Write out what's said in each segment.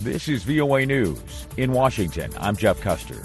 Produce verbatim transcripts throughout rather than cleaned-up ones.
This is V O A News. In Washington, I'm Jeff Custer.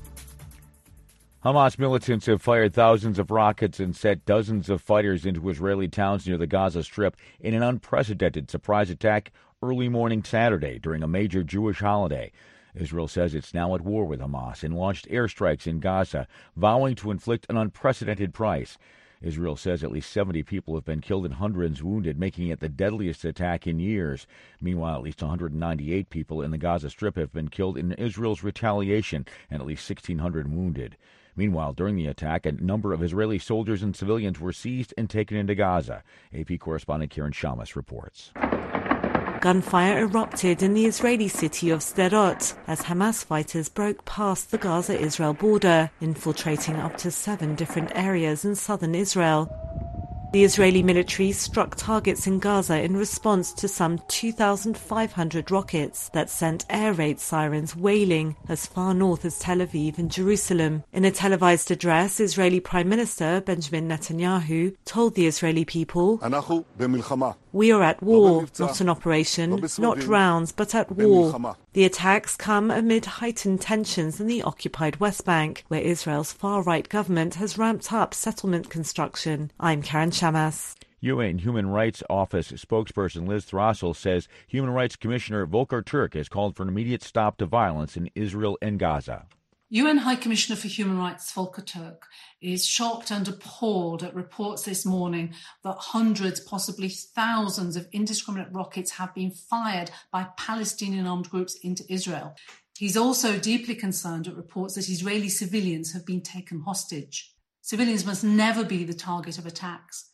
Hamas militants have fired thousands of rockets and set dozens of fighters into Israeli towns near the Gaza Strip in an unprecedented surprise attack early morning Saturday during a major Jewish holiday. Israel says it's now at war with Hamas and launched airstrikes in Gaza, vowing to inflict an unprecedented price. Israel says at least seventy people have been killed and hundreds wounded, making it the deadliest attack in years. Meanwhile, at least one hundred ninety-eight people in the Gaza Strip have been killed in Israel's retaliation and at least sixteen hundred wounded. Meanwhile, during the attack, a number of Israeli soldiers and civilians were seized and taken into Gaza. A P correspondent Karen Shamas reports. Gunfire erupted in the Israeli city of Sderot as Hamas fighters broke past the Gaza-Israel border, infiltrating up to seven different areas in southern Israel. The Israeli military struck targets in Gaza in response to some two thousand five hundred rockets that sent air raid sirens wailing as far north as Tel Aviv and Jerusalem. In a televised address, Israeli Prime Minister Benjamin Netanyahu told the Israeli people, "We are at war, not an operation, not rounds, but at war." The attacks come amid heightened tensions in the occupied West Bank, where Israel's far-right government has ramped up settlement construction. I'm Karen Shamas. U N Human Rights Office spokesperson Liz Throssell says Human Rights Commissioner Volker Turk has called for an immediate stop to violence in Israel and Gaza. U N High Commissioner for Human Rights Volker Turk is shocked and appalled at reports this morning that hundreds, possibly thousands of indiscriminate rockets have been fired by Palestinian armed groups into Israel. He's also deeply concerned at reports that Israeli civilians have been taken hostage. Civilians must never be the target of attacks.